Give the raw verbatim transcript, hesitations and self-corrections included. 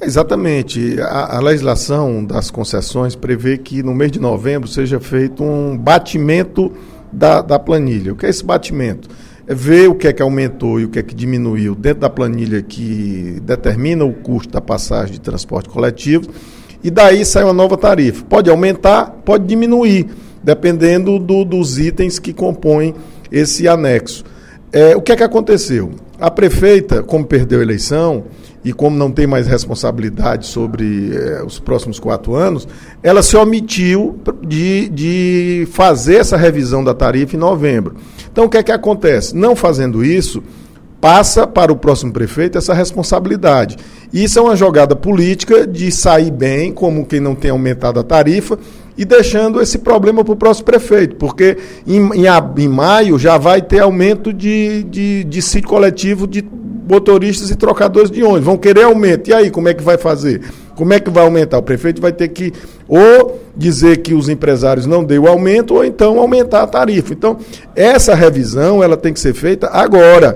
Exatamente. A, a legislação das concessões prevê que no mês de novembro seja feito um batimento da, da planilha. O que é esse batimento? É ver o que é que aumentou e o que é que diminuiu dentro da planilha que determina o custo da passagem de transporte coletivo, e daí sai uma nova tarifa. Pode aumentar, pode diminuir, dependendo do, dos itens que compõem esse anexo. É, o que é que aconteceu? A prefeita, como perdeu a eleição e como não tem mais responsabilidade sobre é, os próximos quatro anos, ela se omitiu de, de fazer essa revisão da tarifa em novembro. Então, o que é que acontece? Não fazendo isso, passa para o próximo prefeito essa responsabilidade. Isso é uma jogada política de sair bem, como quem não tem aumentado a tarifa, e deixando esse problema para o próximo prefeito, porque em, em, em maio já vai ter aumento de, de, de sítio coletivo de motoristas e trocadores de ônibus. Vão querer aumento. E aí, como é que vai fazer? Como é que vai aumentar? O prefeito vai ter que ou dizer que os empresários não deu aumento, ou então aumentar a tarifa. Então, essa revisão ela tem que ser feita agora.